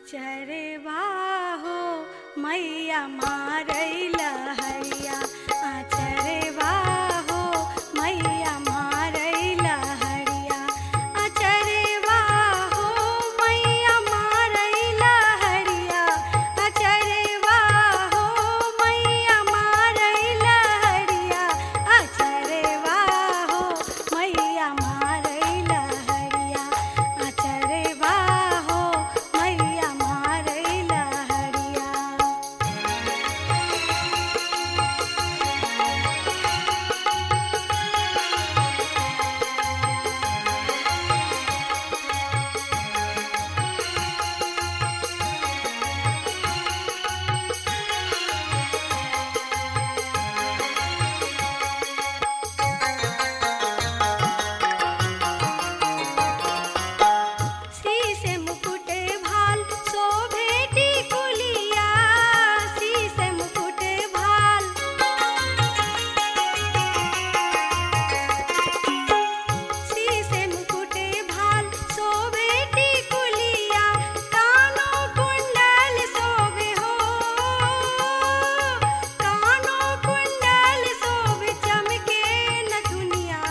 आचरवा हो मैया मारई लहरिया, आचरवा हो मैया मारई लहरिया, आचरवा हो मैया मारई लहरिया, आचरवा हो मैया मारई लहरिया, आचरवा हो मैया मारई लहरिया, आचरवा हो मैया मारई लहरिया। शीसे मुकुट भाल शोभे टिकुलिया, शीसे मुकुट भाल शीसे मुकुट भाल शोभे टिकुलिया, कानों कुंडल शोभे हो, कानों कुंडल शोभे चमके नथुनिया,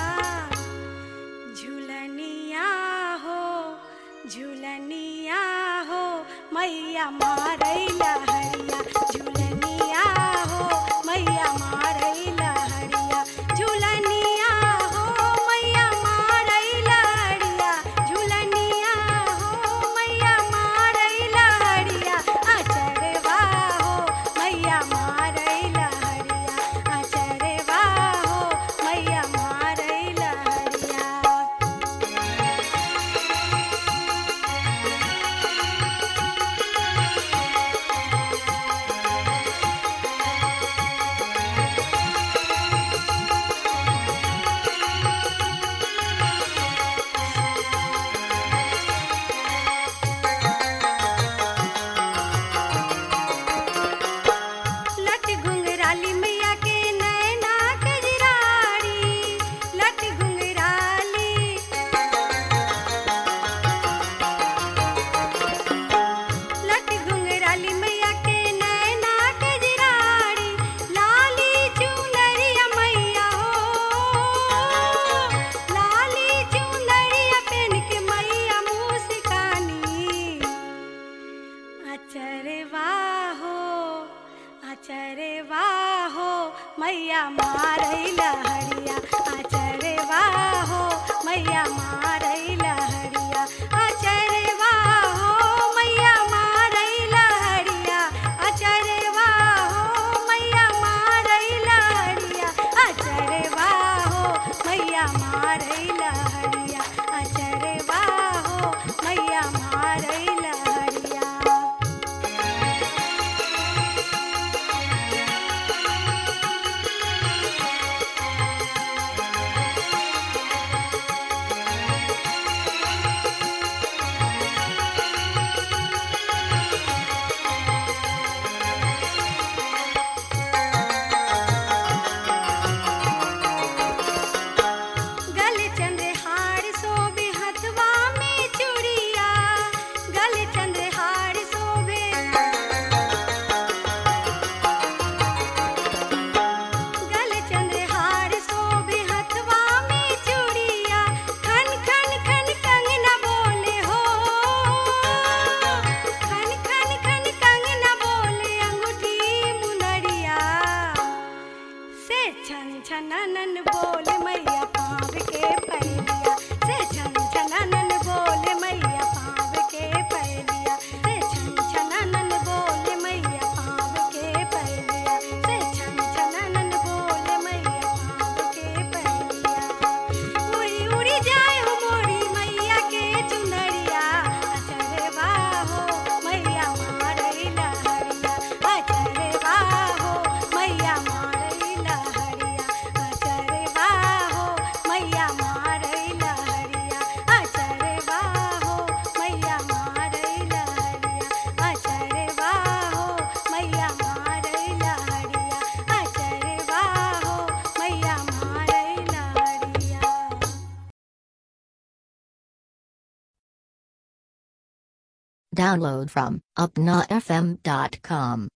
झुलनिया हो झुलनिया हो मैया मारई लहरिया, झुलनिया हो मैया मारई लहरिया, झुलनिया हो मैया मारई लहरिया, झुलनिया हो मैया मारई लहरिया, आचरवा हो मैया मारई लहरिया, आचरवा हो मैया मारई लहरिया। लट घुंघराली मैया के नैना कजरारी, लट घुंघराली लट घुंघराली मैया के नैना कजरारी, लाली चुनरिया मैया हो, लाली चुनरिया पहन के मैया मुस्कानी, आचरवा हो आचरवा हो मैया मारई लहरिया, आचरवा हो मैया मारई लहरिया, आचरवा हो मैया मारई लहरिया, आचरवा हो मैया मारई लहरिया, आचरवा हो मैया मारई लहरिया, आचरवा हो मैया मारई लहरिया। Download from upnafm.com.